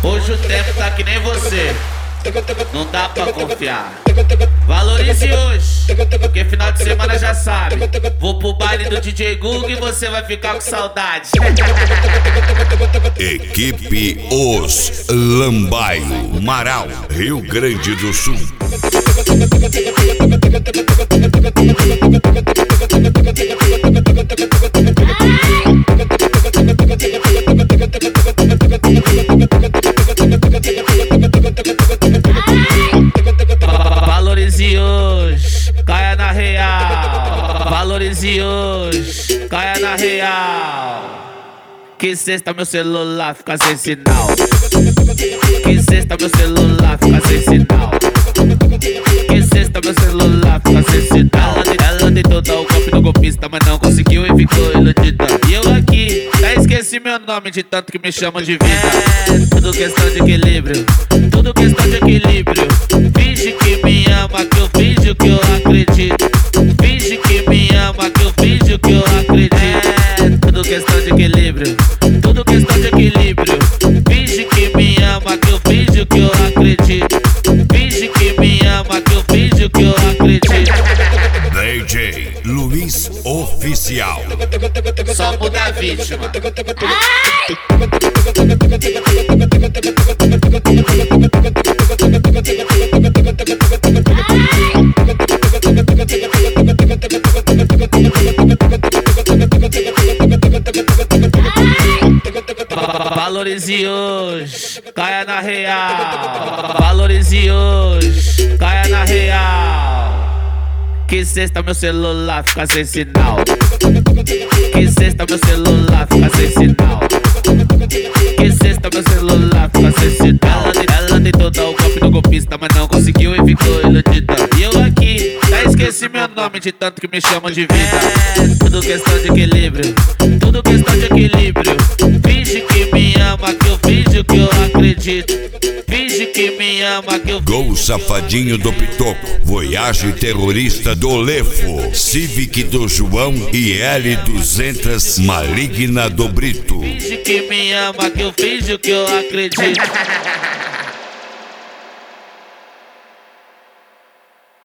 Hoje o tempo tá que nem você, não dá pra confiar. Valorize hoje, porque final de semana já sabe. Vou pro baile do DJ Gug e você vai ficar com saudade. Equipe Os Lambaio, Marau, Rio Grande do Sul. Valorize hoje, caia na real. Valorize hoje, caia na real. Que sexta meu celular fica sem sinal. Que sexta meu celular fica sem sinal. Que sexta meu celular fica sem sinal. Ela tentou dar o golpe no golpista, mas não conseguiu e ficou iludida. E eu aqui, já esqueci meu nome de tanto que me chamam de vida. É tudo questão de equilíbrio, tudo questão de equilíbrio. Finge que me ama, que eu finjo que eu acredito. Finge que me ama, que eu finjo que eu acredito. É tudo questão de equilíbrio, tudo questão de equilíbrio. Finge que me ama, que eu finjo que eu acredito. Finge que me ama, que eu finjo que eu acredito. DJ Luiz Oficial. Só muda a vítima. Valorize hoje, caia na real. Valorize hoje, caia na real. Que sexta meu celular fica sem sinal. Que sexta meu celular fica sem sinal. Que sexta meu celular fica sem sinal. Ela tentou dar o golpe no golpista, mas não conseguiu e ficou iludida. E eu aqui, já esqueci meu nome de tanto que me chamam de vida. É tudo questão de equilíbrio, tudo questão de equilíbrio. Finge que me ama, que eu finjo que eu acredito. Finge que me ama, que eu Gol Safadinho do Pitoco, Voyage Terrorista do Lefo, Civic do João e L200 Maligna do Brito. finge que me ama, que eu finjo que eu acredito.